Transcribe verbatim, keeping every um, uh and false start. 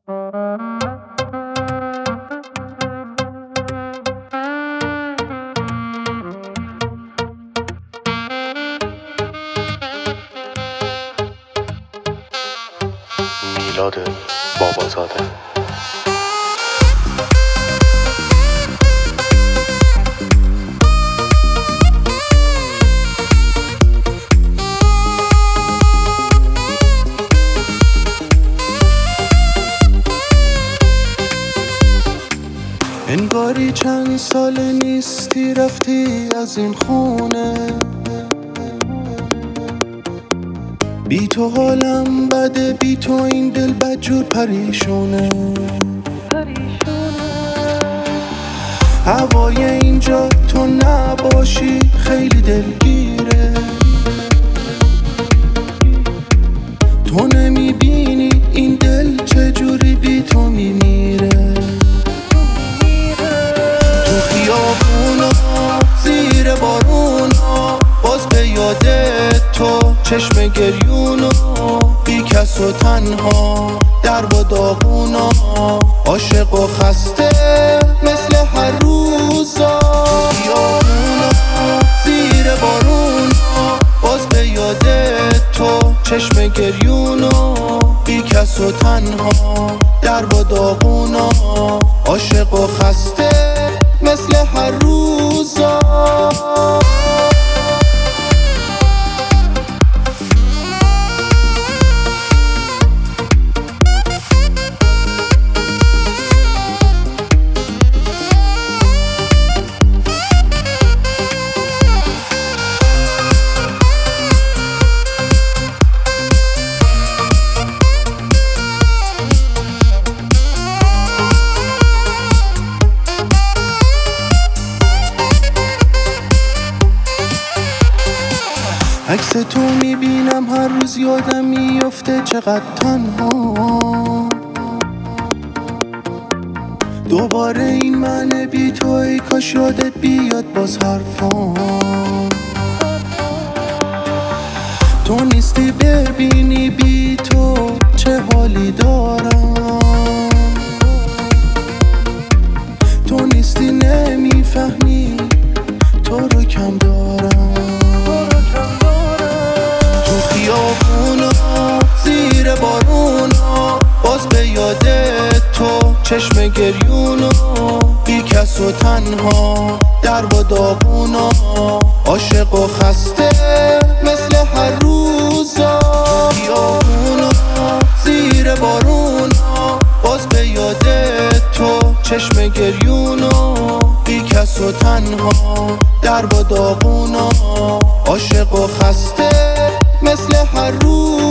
میلاد بابازاده. انگاری چند سال نیستی رفتی از این خونه، بی تو حالم بده، بی تو این دل بدجور پریشونه. هوای اینجا تو نباشی خیلی دلگیره، تو نمیبینی این دل چجوری بی تو میمیره. تو خیابونا زیر بارونا باز به یادت تو، چشم گریونو بی کس و تنها در و داغونا، عاشق و خسته مثل هر روزا. تو خیابونا زیر بارونا باز به یادت تو، چشم گریونو بی کس و تنها در و داغونا، عاشق و خسته مثل هر روزا. عکس تو میبینم هر روز یادم میفته چقدر تنها، دوباره این من بی تو، ای کاش یادت بیاد باز حرفام. تو نیستی ببینی بی تو چه حالی دارم، تو نیستی نمیفهمی تو رو کم دارم. خیابونا زیر بارونا باز به یادت تو، چشم گریونو بی کس و تنها در و داغونا، عاشق و خسته مثل هر روزا. خیابونا زیر بارونا باز به یادت تو، چشم گریونو بی کس و تنها در و داغونا، عاشق و خسته مثل هر روز.